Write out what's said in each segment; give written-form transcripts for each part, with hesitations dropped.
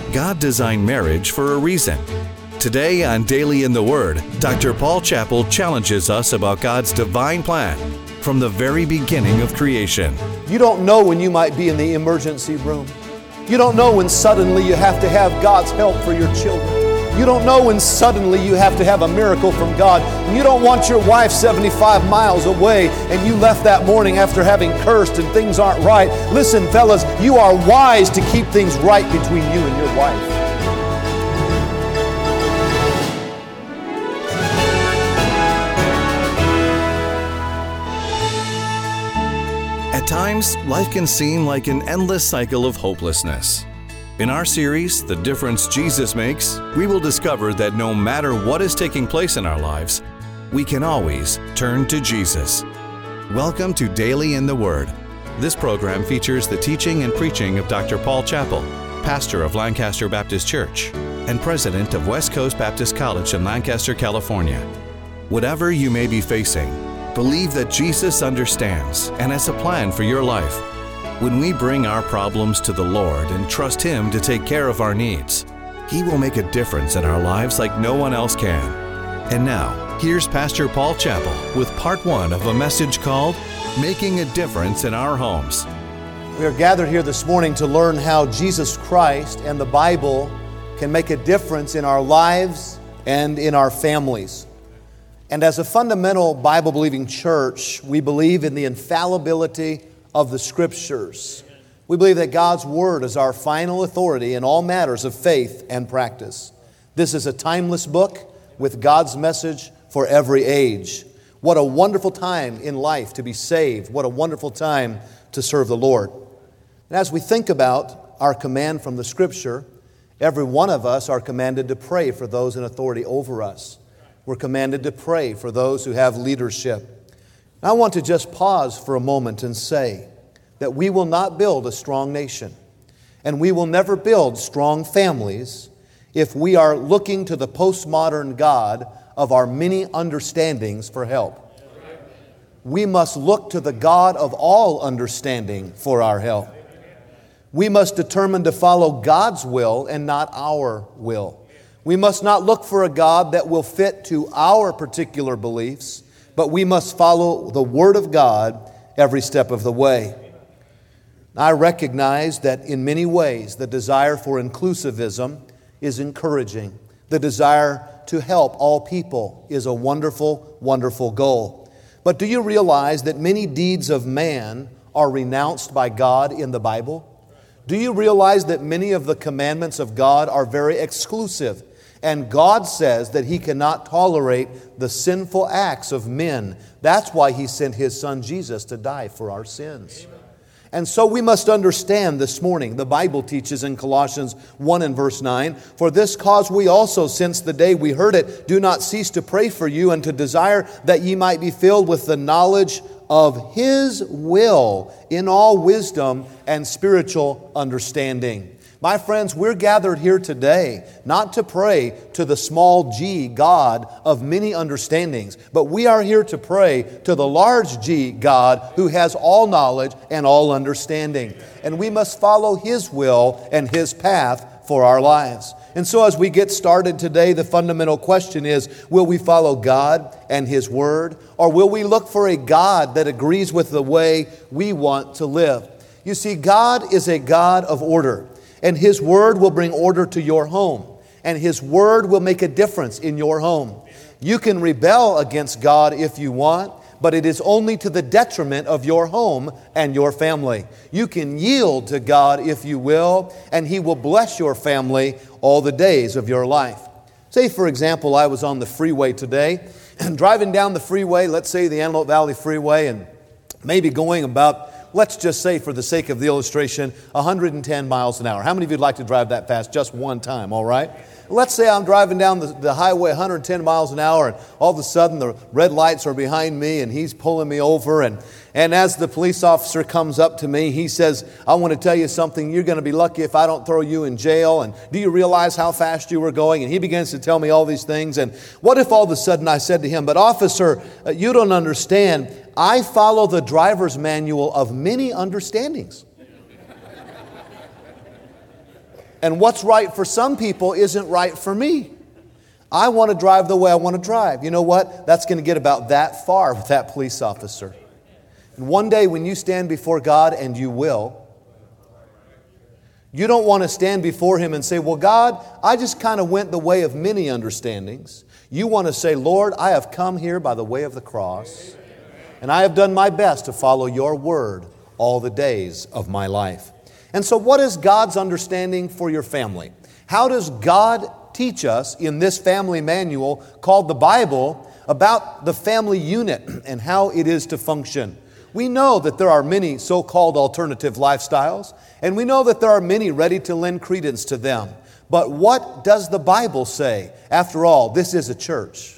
God designed marriage for a reason. Today on Daily in the Word, Dr. Paul Chappell challenges us about God's divine plan from the very beginning of creation. You don't know when you might be in the emergency room. You don't know when suddenly you have to have God's help for your children. You don't know when suddenly you have to have a miracle from God. And you don't want your wife 75 miles away and you left that morning after having cursed and things aren't right. Listen, fellas, you are wise to keep things right between you and your wife. At times, life can seem like an endless cycle of hopelessness. In our series, The Difference Jesus Makes, we will discover that no matter what is taking place in our lives, we can always turn to Jesus. Welcome to Daily in the Word. This program features the teaching and preaching of Dr. Paul Chappell, pastor of Lancaster Baptist Church and president of West Coast Baptist College in Lancaster, California. Whatever you may be facing, believe that Jesus understands and has a plan for your life. When we bring our problems to the Lord and trust Him to take care of our needs, He will make a difference in our lives like no one else can. And now, here's Pastor Paul Chappell with part 1 of a message called Making a Difference in Our Homes. We are gathered here this morning to learn how Jesus Christ and the Bible can make a difference in our lives and in our families. And as a fundamental Bible-believing church, we believe in the infallibility of the Scriptures. We believe that God's Word is our final authority in all matters of faith and practice. This is a timeless book with God's message for every age. What a wonderful time in life to be saved. What a wonderful time to serve the Lord. And as we think about our command from the Scripture, every one of us are commanded to pray for those in authority over us. We're commanded to pray for those who have leadership. I want to just pause for a moment and say that we will not build a strong nation and we will never build strong families if we are looking to the postmodern God of our many understandings for help. We must look to the God of all understanding for our help. We must determine to follow God's will and not our will. We must not look for a God that will fit to our particular beliefs, but we must follow the Word of God every step of the way. I recognize that in many ways the desire for inclusivism is encouraging. The desire to help all people is a wonderful, wonderful goal. But do you realize that many deeds of man are renounced by God in the Bible? Do you realize that many of the commandments of God are very exclusive? And God says that He cannot tolerate the sinful acts of men. That's why He sent His Son Jesus to die for our sins. And so we must understand this morning, the Bible teaches in Colossians 1 and verse 9, "For this cause we also, since the day we heard it, do not cease to pray for you and to desire that ye might be filled with the knowledge of His will in all wisdom and spiritual understanding." My friends, we're gathered here today not to pray to the small g God of many understandings, but we are here to pray to the large G God who has all knowledge and all understanding. And we must follow His will and His path for our lives. And so as we get started today, the fundamental question is, will we follow God and His Word, or will we look for a God that agrees with the way we want to live? You see, God is a God of order. And His Word will bring order to your home. And His Word will make a difference in your home. You can rebel against God if you want, but it is only to the detriment of your home and your family. You can yield to God if you will, and He will bless your family all the days of your life. Say, for example, I was on the freeway today, and driving down the freeway, let's say the Antelope Valley Freeway, and maybe going about, let's just say for the sake of the illustration, 110 miles an hour. How many of you would like to drive that fast just one time, all right? Let's say I'm driving down the highway 110 miles an hour and all of a sudden the red lights are behind me and he's pulling me over and as the police officer comes up to me, he says, "I want to tell you something. You're going to be lucky if I don't throw you in jail. And do you realize how fast you were going?" And he begins to tell me all these things. And what if all of a sudden I said to him, "But officer, you don't understand. I follow the driver's manual of many understandings." And what's right for some people isn't right for me. I want to drive the way I want to drive. You know what? That's going to get about that far with that police officer. And one day when you stand before God, and you will, you don't want to stand before Him and say, well, God, I just kind of went the way of many understandings. You want to say, Lord, I have come here by the way of the cross, and I have done my best to follow Your word all the days of my life. And so what is God's understanding for your family? How does God teach us in this family manual called the Bible about the family unit and how it is to function? We know that there are many so-called alternative lifestyles, and we know that there are many ready to lend credence to them. But what does the Bible say? After all, this is a church.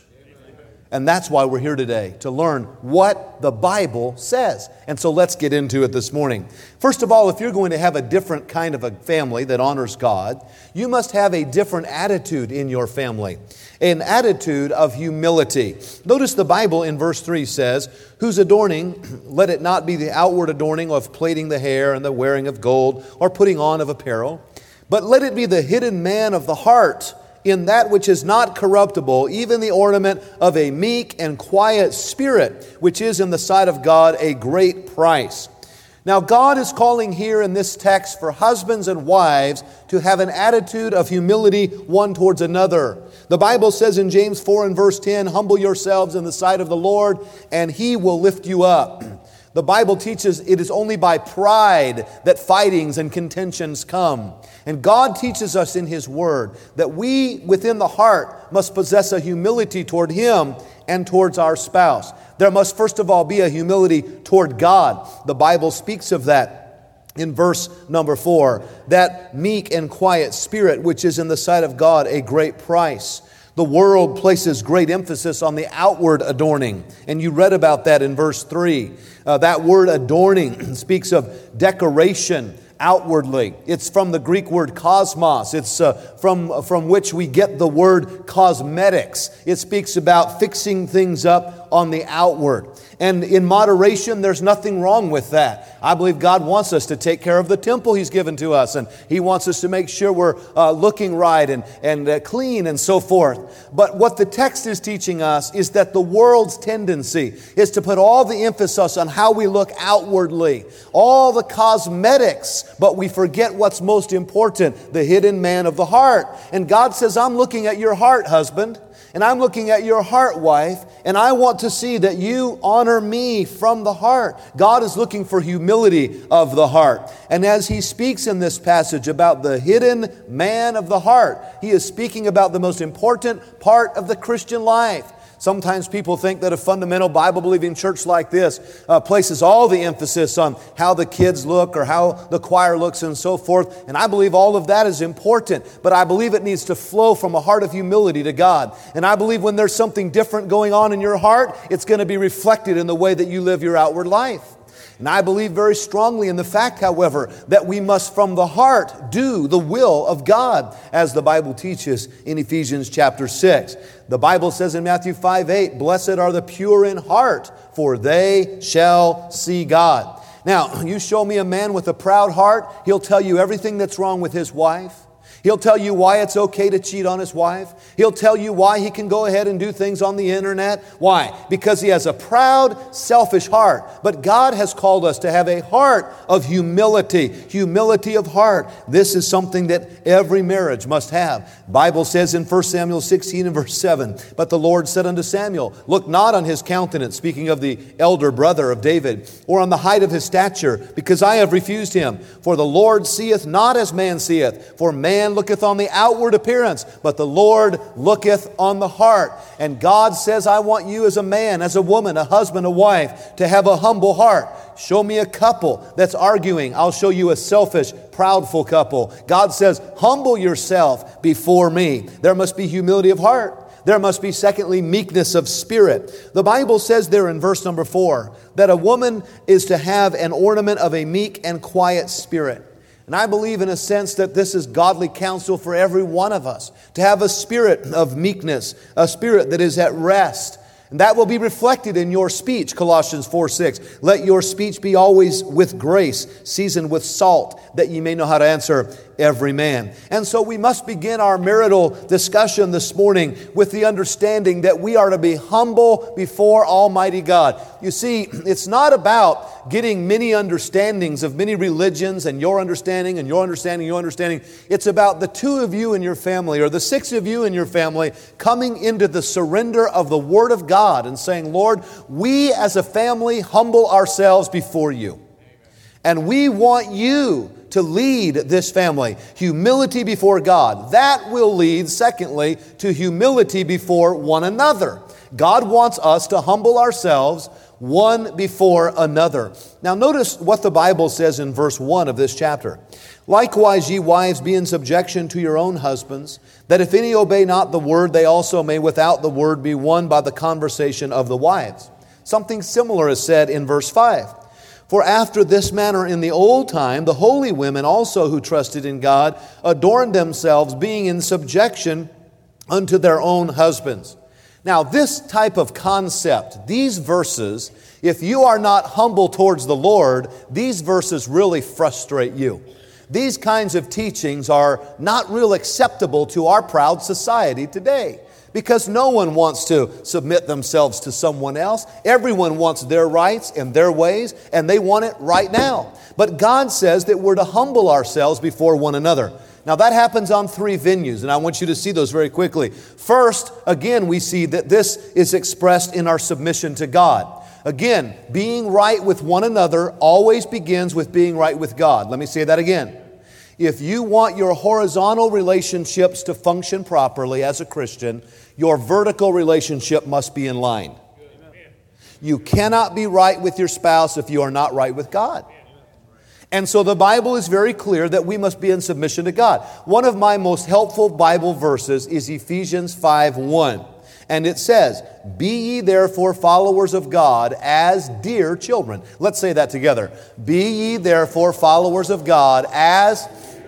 And that's why we're here today, to learn what the Bible says. And so let's get into it this morning. First of all, if you're going to have a different kind of a family that honors God, you must have a different attitude in your family, an attitude of humility. Notice the Bible in verse 3 says, whose adorning, let it not be the outward adorning of plaiting the hair and the wearing of gold or putting on of apparel, but let it be the hidden man of the heart, in that which is not corruptible, even the ornament of a meek and quiet spirit, which is in the sight of God a great price. Now, God is calling here in this text for husbands and wives to have an attitude of humility one towards another. The Bible says in James 4 and verse 10, humble yourselves in the sight of the Lord, and He will lift you up. The Bible teaches it is only by pride that fightings and contentions come. And God teaches us in His Word that we within the heart must possess a humility toward Him and towards our spouse. There must first of all be a humility toward God. The Bible speaks of that in verse number 4, that meek and quiet spirit which is in the sight of God a great price. The world places great emphasis on the outward adorning, and you read about that in verse 3. That word adorning speaks of decoration outwardly. It's from the Greek word cosmos. It's from which we get the word cosmetics. It speaks about fixing things up on the outward. And in moderation, there's nothing wrong with that. I believe God wants us to take care of the temple He's given to us, and He wants us to make sure we're looking right and clean and so forth. But what the text is teaching us is that the world's tendency is to put all the emphasis on how we look outwardly, all the cosmetics, but we forget what's most important, the hidden man of the heart. And God says, I'm looking at your heart, husband. And I'm looking at your heart, wife, and I want to see that you honor me from the heart. God is looking for humility of the heart. And as He speaks in this passage about the hidden man of the heart, He is speaking about the most important part of the Christian life. Sometimes people think that a fundamental Bible-believing church like this places all the emphasis on how the kids look or how the choir looks and so forth. And I believe all of that is important, but I believe it needs to flow from a heart of humility to God. And I believe when there's something different going on in your heart, it's going to be reflected in the way that you live your outward life. And I believe very strongly in the fact, however, that we must from the heart do the will of God, as the Bible teaches in Ephesians chapter 6. The Bible says in Matthew 5:8, blessed are the pure in heart, for they shall see God. Now, you show me a man with a proud heart, he'll tell you everything that's wrong with his wife. He'll tell you why it's okay to cheat on his wife. He'll tell you why he can go ahead and do things on the internet. Why? Because he has a proud, selfish heart. But God has called us to have a heart of humility. Humility of heart. This is something that every marriage must have. The Bible says in 1 Samuel 16 and verse 7, but the Lord said unto Samuel, look not on his countenance, speaking of the elder brother of David, or on the height of his stature, because I have refused him. For the Lord seeth not as man seeth, for man looketh on the outward appearance, but the Lord looketh on the heart. And God says, I want you as a man, as a woman, a husband, a wife, to have a humble heart. Show me a couple that's arguing. I'll show you a selfish, proudful couple. God says, humble yourself before me. There must be humility of heart. There must be, secondly, meekness of spirit. The Bible says there in verse number 4 that a woman is to have an ornament of a meek and quiet spirit. And I believe in a sense that this is godly counsel for every one of us, to have a spirit of meekness, a spirit that is at rest. And that will be reflected in your speech, Colossians 4:6. Let your speech be always with grace, seasoned with salt, that ye may know how to answer every man. And so we must begin our marital discussion this morning with the understanding that we are to be humble before Almighty God. You see, it's not about getting many understandings of many religions and your understanding and your understanding, your understanding. It's about the two of you in your family or the six of you in your family coming into the surrender of the Word of God and saying, Lord, we as a family humble ourselves before you. And we want you to lead this family. Humility before God. That will lead, secondly, to humility before one another. God wants us to humble ourselves one before another. Now notice what the Bible says in verse 1 of this chapter. Likewise, ye wives, be in subjection to your own husbands, that if any obey not the word, they also may without the word be won by the conversation of the wives. Something similar is said in verse 5. For after this manner in the old time, the holy women also who trusted in God adorned themselves, being in subjection unto their own husbands. Now, this type of concept, these verses, if you are not humble towards the Lord, these verses really frustrate you. These kinds of teachings are not real acceptable to our proud society today. Because no one wants to submit themselves to someone else. Everyone wants their rights and their ways, and they want it right now. But God says that we're to humble ourselves before one another. Now that happens on three venues, and I want you to see those very quickly. First, again, we see that this is expressed in our submission to God. Again, being right with one another always begins with being right with God. Let me say that again. If you want your horizontal relationships to function properly as a Christian, your vertical relationship must be in line. You cannot be right with your spouse if you are not right with God. And so the Bible is very clear that we must be in submission to God. One of my most helpful Bible verses is Ephesians 5:1. And it says, be ye therefore followers of God as dear children. Let's say that together. Be ye therefore followers of God as,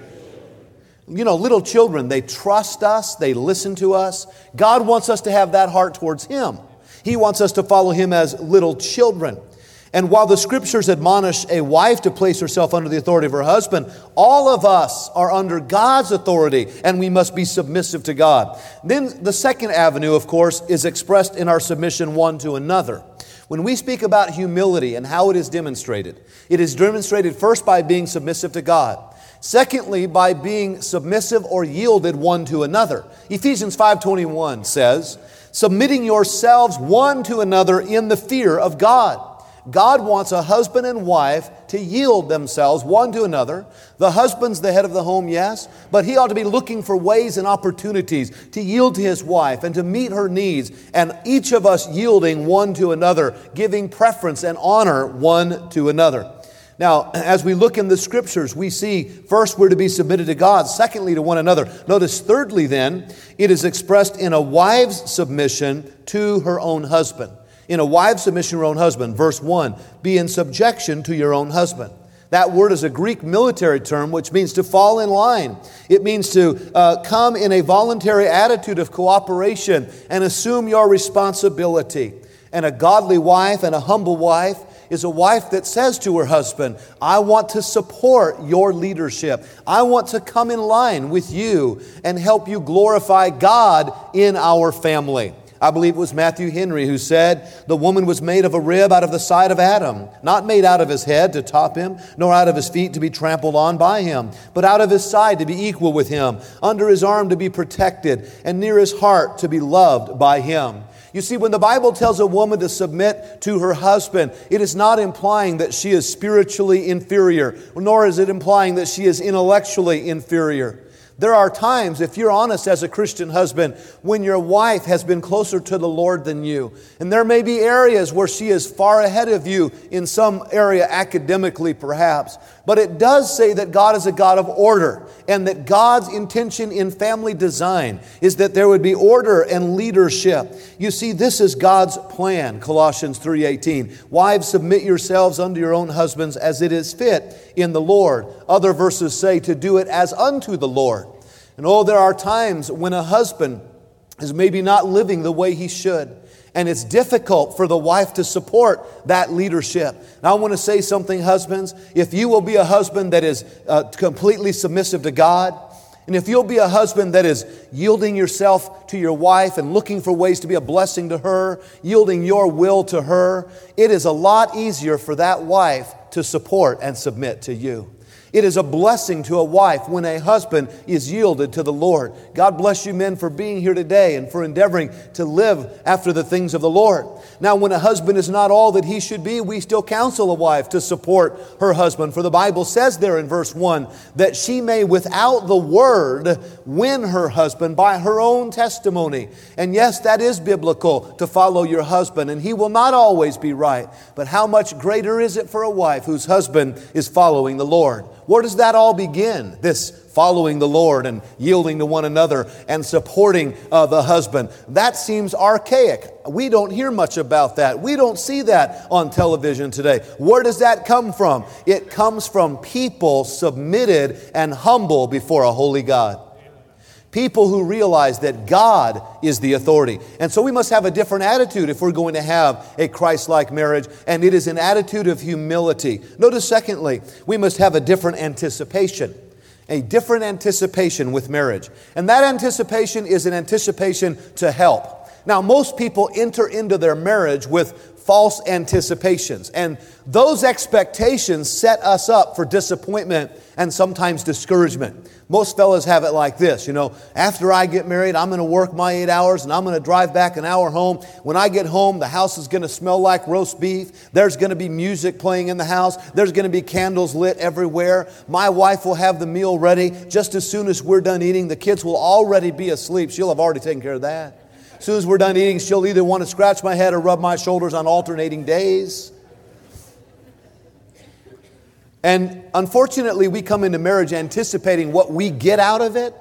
little children. They trust us. They listen to us. God wants us to have that heart towards Him. He wants us to follow Him as little children. And while the Scriptures admonish a wife to place herself under the authority of her husband, all of us are under God's authority, and we must be submissive to God. Then the second avenue, of course, is expressed in our submission one to another. When we speak about humility and how it is demonstrated first by being submissive to God. Secondly, by being submissive or yielded one to another. Ephesians 5:21 says, submitting yourselves one to another in the fear of God. God wants a husband and wife to yield themselves one to another. The husband's the head of the home, yes, but he ought to be looking for ways and opportunities to yield to his wife and to meet her needs, and each of us yielding one to another, giving preference and honor one to another. Now, as we look in the Scriptures, we see first we're to be submitted to God, secondly to one another. Notice thirdly then, it is expressed in a wife's submission to her own husband. In a wife's submission to her own husband. Verse 1, be in subjection to your own husband. That word is a Greek military term which means to fall in line. It means to come in a voluntary attitude of cooperation and assume your responsibility. And a godly wife and a humble wife is a wife that says to her husband, I want to support your leadership. I want to come in line with you and help you glorify God in our family. I believe it was Matthew Henry who said, the woman was made of a rib out of the side of Adam, not made out of his head to top him, nor out of his feet to be trampled on by him, but out of his side to be equal with him, under his arm to be protected, and near his heart to be loved by him. You see, when the Bible tells a woman to submit to her husband, it is not implying that she is spiritually inferior, nor is it implying that she is intellectually inferior. There are times, if you're honest as a Christian husband, when your wife has been closer to the Lord than you. And there may be areas where she is far ahead of you in some area academically perhaps. But it does say that God is a God of order, and that God's intention in family design is that there would be order and leadership. You see, this is God's plan, Colossians 3:18. Wives, submit yourselves unto your own husbands as it is fit in the Lord. Other verses say to do it as unto the Lord. And there are times when a husband is maybe not living the way he should. And it's difficult for the wife to support that leadership. Now I want to say something, husbands. If you will be a husband that is completely submissive to God, and if you'll be a husband that is yielding yourself to your wife and looking for ways to be a blessing to her, yielding your will to her, it is a lot easier for that wife to support and submit to you. It is a blessing to a wife when a husband is yielded to the Lord. God bless you men for being here today and for endeavoring to live after the things of the Lord. Now, when a husband is not all that he should be, we still counsel a wife to support her husband. For the Bible says there in verse 1 that she may without the word win her husband by her own testimony. And yes, that is biblical to follow your husband, and he will not always be right. But how much greater is it for a wife whose husband is following the Lord? Where does that all begin? This following the Lord and yielding to one another and supporting the husband. That seems archaic. We don't hear much about that. We don't see that on television today. Where does that come from? It comes from people submitted and humble before a holy God. People who realize that God is the authority. And so we must have a different attitude if we're going to have a Christ-like marriage, and it is an attitude of humility. Notice, secondly, we must have a different anticipation. A different anticipation with marriage. And that anticipation is an anticipation to help. Now, most people enter into their marriage with false anticipations. And those expectations set us up for disappointment and sometimes discouragement. Most fellas have it like this, after I get married, I'm going to work my 8 hours and I'm going to drive back an hour home. When I get home, the house is going to smell like roast beef. There's going to be music playing in the house. There's going to be candles lit everywhere. My wife will have the meal ready. Just as soon as we're done eating, the kids will already be asleep. She'll have already taken care of that. As soon as we're done eating, she'll either want to scratch my head or rub my shoulders on alternating days. And unfortunately, we come into marriage anticipating what we get out of it.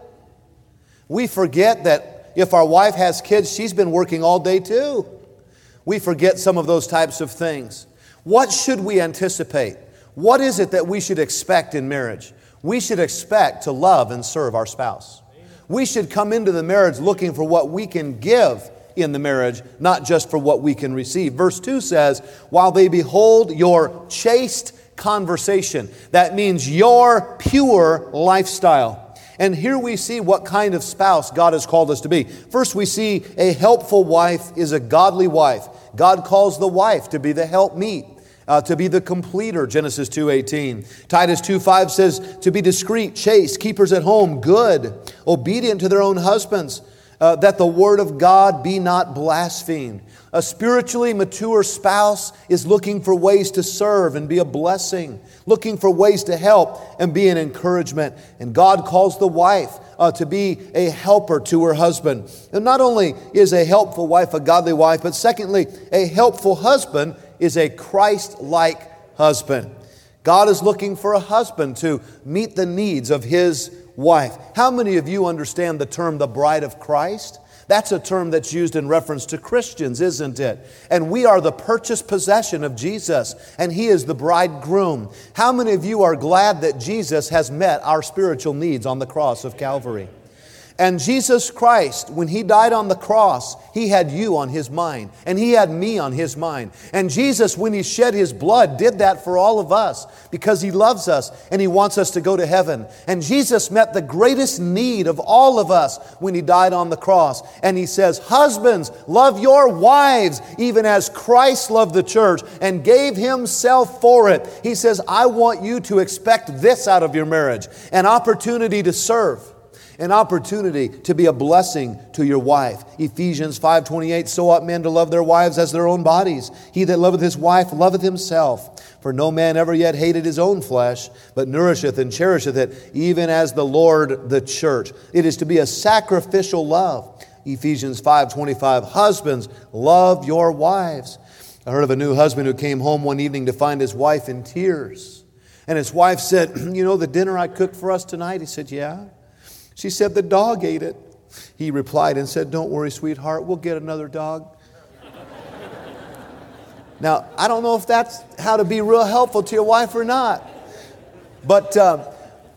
We forget that if our wife has kids, she's been working all day too. We forget some of those types of things. What should we anticipate? What is it that we should expect in marriage? We should expect to love and serve our spouse. We should come into the marriage looking for what we can give in the marriage, not just for what we can receive. Verse 2 says, while they behold your chaste conversation. That means your pure lifestyle. And here we see what kind of spouse God has called us to be. First, we see a helpful wife is a godly wife. God calls the wife to be the helpmeet, to be the completer, Genesis 2:18. Titus 2:5 says to be discreet, chaste, keepers at home, good, obedient to their own husbands, that the word of God be not blasphemed. A spiritually mature spouse is looking for ways to serve and be a blessing, looking for ways to help and be an encouragement. And God calls the wife to be a helper to her husband. And not only is a helpful wife a godly wife, but secondly, a helpful husband is a Christ-like husband. God is looking for a husband to meet the needs of his wife. How many of you understand the term the bride of Christ? That's a term that's used in reference to Christians, isn't it? And we are the purchased possession of Jesus, and He is the bridegroom. How many of you are glad that Jesus has met our spiritual needs on the cross of Calvary? And Jesus Christ, when He died on the cross, He had you on His mind, and He had me on His mind. And Jesus, when He shed His blood, did that for all of us because He loves us and He wants us to go to heaven. And Jesus met the greatest need of all of us when He died on the cross. And He says, husbands, love your wives, even as Christ loved the church and gave Himself for it. He says, I want you to expect this out of your marriage, an opportunity to serve. An opportunity to be a blessing to your wife. Ephesians 5:28, so ought men to love their wives as their own bodies. He that loveth his wife loveth himself. For no man ever yet hated his own flesh, but nourisheth and cherisheth it, even as the Lord the church. It is to be a sacrificial love. Ephesians 5:25, husbands, love your wives. I heard of a new husband who came home one evening to find his wife in tears. And his wife said, you know the dinner I cooked for us tonight? He said, yeah. She said, the dog ate it. He replied and said, don't worry, sweetheart, we'll get another dog. Now, I don't know if that's how to be real helpful to your wife or not. But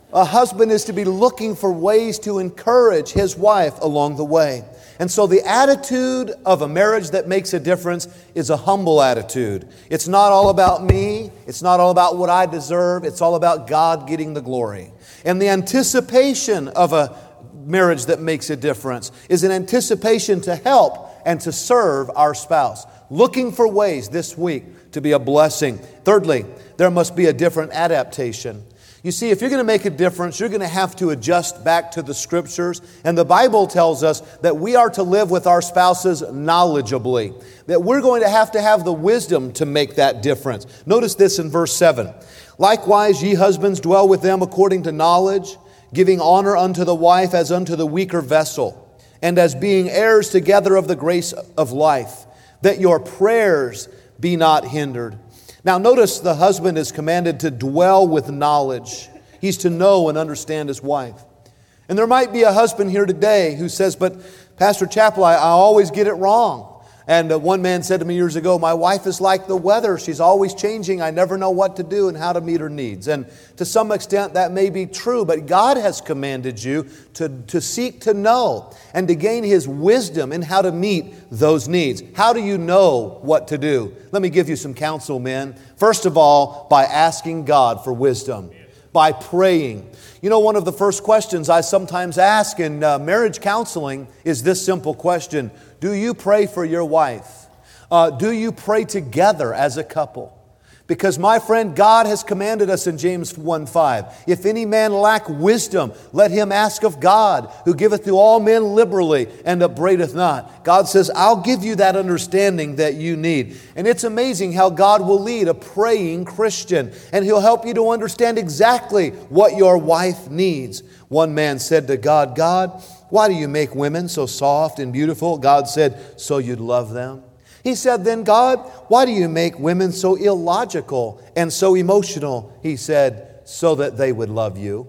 A husband is to be looking for ways to encourage his wife along the way. And so the attitude of a marriage that makes a difference is a humble attitude. It's not all about me. It's not all about what I deserve. It's all about God getting the glory. And the anticipation of a marriage that makes a difference is an anticipation to help and to serve our spouse. Looking for ways this week to be a blessing. Thirdly, there must be a different adaptation. You see, if you're going to make a difference, you're going to have to adjust back to the Scriptures. And the Bible tells us that we are to live with our spouses knowledgeably, that we're going to have the wisdom to make that difference. Notice this in verse 7. Likewise, ye husbands, dwell with them according to knowledge, giving honor unto the wife as unto the weaker vessel, and as being heirs together of the grace of life, that your prayers be not hindered. Now notice the husband is commanded to dwell with knowledge. He's to know and understand his wife. And there might be a husband here today who says, but Pastor Chappell, I always get it wrong. And one man said to me years ago, my wife is like the weather. She's always changing. I never know what to do and how to meet her needs. And to some extent that may be true, but God has commanded you to seek to know and to gain His wisdom in how to meet those needs. How do you know what to do? Let me give you some counsel, men. First of all, by asking God for wisdom, by praying. You know, one of the first questions I sometimes ask in marriage counseling is this simple question. Do you pray for your wife? Do you pray together as a couple? Because my friend, God has commanded us in James 1:5, if any man lack wisdom, let him ask of God, who giveth to all men liberally and upbraideth not. God says, I'll give you that understanding that you need. And it's amazing how God will lead a praying Christian, and He'll help you to understand exactly what your wife needs. One man said to God, God, why do you make women so soft and beautiful? God said, so you'd love them. He said, then God, why do you make women so illogical and so emotional? He said, so that they would love you.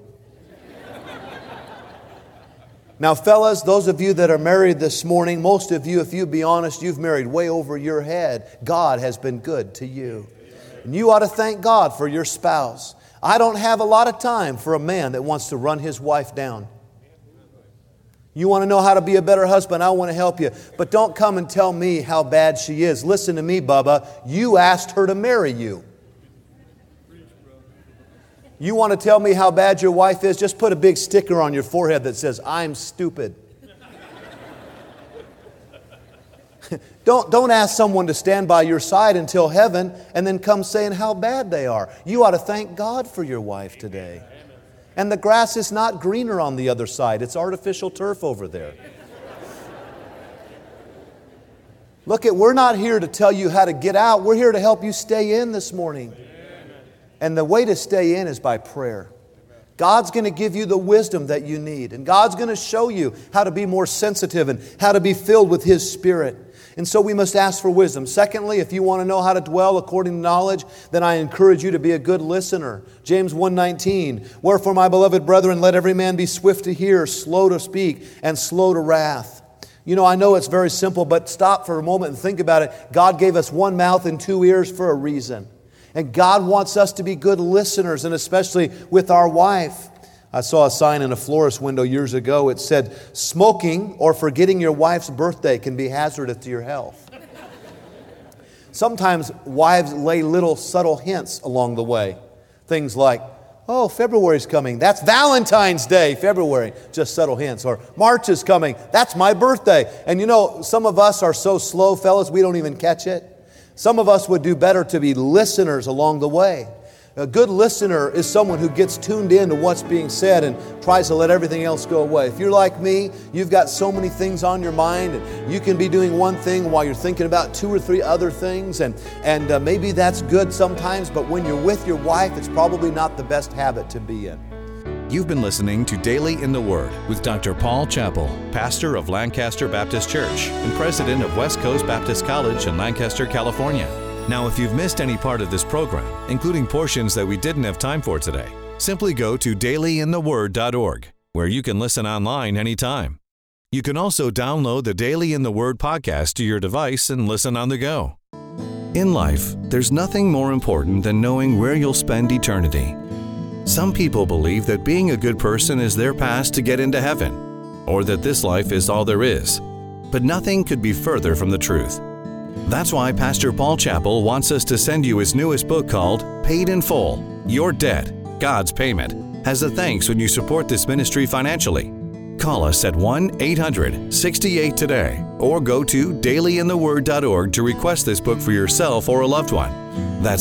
Now, fellas, those of you that are married this morning, most of you, if you be honest, you've married way over your head. God has been good to you. And you ought to thank God for your spouse. I don't have a lot of time for a man that wants to run his wife down. You want to know how to be a better husband? I want to help you. But don't come and tell me how bad she is. Listen to me, Bubba. You asked her to marry you. You want to tell me how bad your wife is? Just put a big sticker on your forehead that says, I'm stupid. Don't ask someone to stand by your side until heaven and then come saying how bad they are. You ought to thank God for your wife today. And the grass is not greener on the other side. It's artificial turf over there. Look, we're not here to tell you how to get out. We're here to help you stay in this morning. And the way to stay in is by prayer. God's going to give you the wisdom that you need. And God's going to show you how to be more sensitive and how to be filled with His Spirit. And so we must ask for wisdom. Secondly, if you want to know how to dwell according to knowledge, then I encourage you to be a good listener. James 1:19, wherefore, my beloved brethren, let every man be swift to hear, slow to speak, and slow to wrath. You know, I know it's very simple, but stop for a moment and think about it. God gave us one mouth and two ears for a reason. And God wants us to be good listeners, and especially with our wife. I saw a sign in a florist window years ago. It said, smoking or forgetting your wife's birthday can be hazardous to your health. Sometimes wives lay little subtle hints along the way. Things like, oh, February's coming. That's Valentine's Day, February. Just subtle hints. Or March is coming. That's my birthday. And you know, some of us are so slow, fellas, we don't even catch it. Some of us would do better to be listeners along the way. A good listener is someone who gets tuned in to what's being said and tries to let everything else go away. If you're like me, you've got so many things on your mind, and you can be doing one thing while you're thinking about two or three other things, and maybe that's good sometimes, but when you're with your wife, it's probably not the best habit to be in. You've been listening to Daily in the Word with Dr. Paul Chappell, pastor of Lancaster Baptist Church and president of West Coast Baptist College in Lancaster, California. Now, if you've missed any part of this program, including portions that we didn't have time for today, simply go to dailyintheword.org, where you can listen online anytime. You can also download the Daily in the Word podcast to your device and listen on the go. In life, there's nothing more important than knowing where you'll spend eternity. Some people believe that being a good person is their pass to get into heaven, or that this life is all there is. But nothing could be further from the truth. That's why Pastor Paul Chappell wants us to send you his newest book called Paid in Full, Your Debt, God's Payment, as a thanks when you support this ministry financially. Call us at 1-800-68-TODAY or go to dailyintheword.org to request this book for yourself or a loved one. That's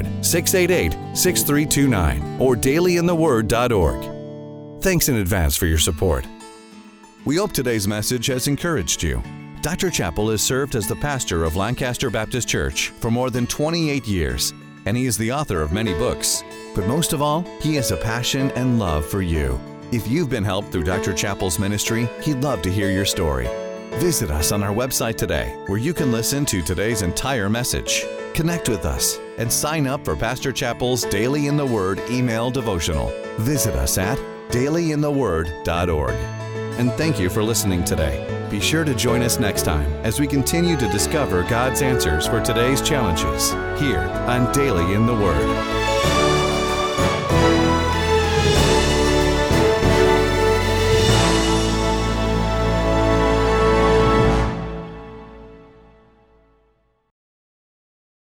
800-688-6329 or dailyintheword.org. Thanks in advance for your support. We hope today's message has encouraged you. Dr. Chappell has served as the pastor of Lancaster Baptist Church for more than 28 years, and he is the author of many books. But most of all, he has a passion and love for you. If you've been helped through Dr. Chappell's ministry, he'd love to hear your story. Visit us on our website today, where you can listen to today's entire message. Connect with us and sign up for Pastor Chappell's Daily in the Word email devotional. Visit us at dailyintheword.org. And thank you for listening today. Be sure to join us next time as we continue to discover God's answers for today's challenges here on Daily in the Word.